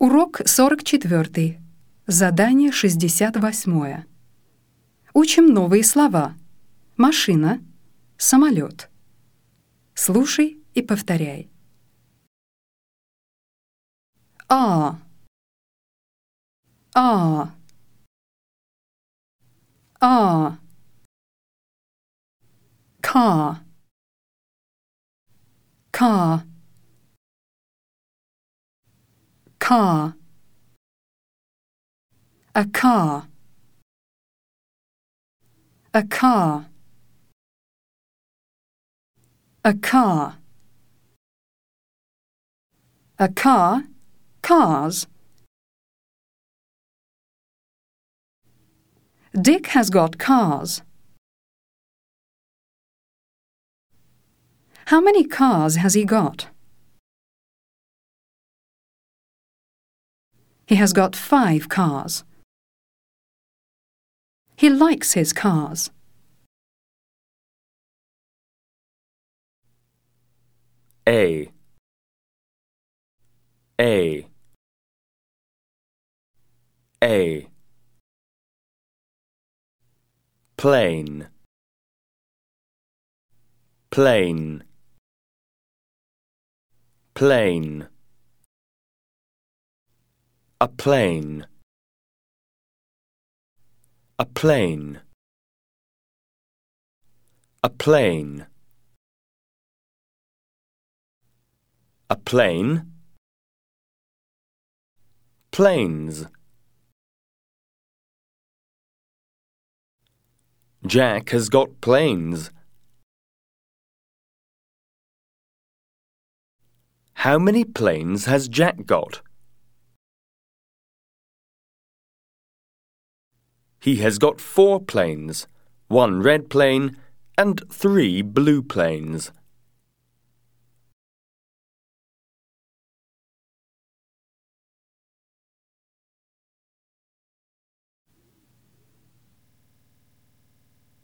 Урок 44. Задание 68. Учим новые слова. Машина, самолет. Слушай и повторяй. А. А. А. Car. Car. Car. A car. A car. A car. A car. Cars. Dick has got cars. How many cars has he got? He has got 5 cars. He likes his cars. A. A. A. Plane. Plane. Plane. A plane. A plane. A plane. A plane. Planes. Jack has got planes. How many planes has Jack got? He has got 4 planes, 1 red plane and 3 blue planes.